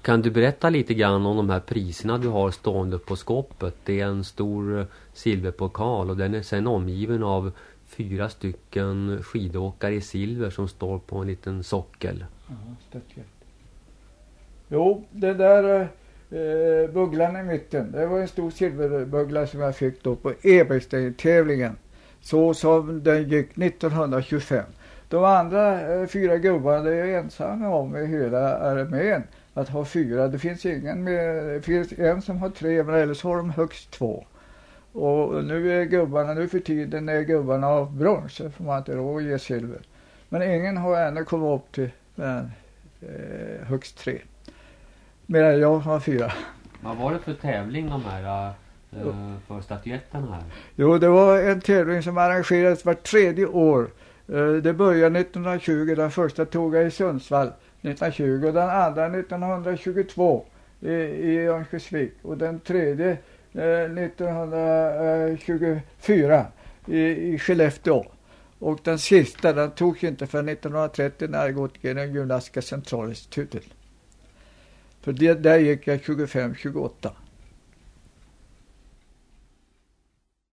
Kan du berätta lite grann om de här priserna du har stående på skåpet? Det är en stor silverpokal och den är sedan omgiven av 4 stycken skidåkare i silver som står på en liten sockel. Jo, det där bugglan i mitten, det var en stor silverbuggla som jag fick då på Eberstein-tävlingen. Så som den gick 1925. De andra 4 gubbarna, det är ensamma om i hela armén att ha 4. Det finns ingen med, det finns en som har 3, men eller så har de högst 2. Och nu är gubbarna, nu för tiden är gubbarna av brons, så får man inte råd att ge silver. Men ingen har ännu kommit upp till högst 3. Medan jag har 4. Vad var det för tävling de här för statyetterna här? Jo, det var en tävling som arrangerades var 3:e år. Det började 1920, den första tog jag i Sundsvall 1920 och den andra 1922 i Örnsköldsvik och den tredje 1924 i Skellefteå. Och den sista, den togs inte för 1930 när jag gått igenom Gymnastiska centralinstitutet. För där gick jag 25-28.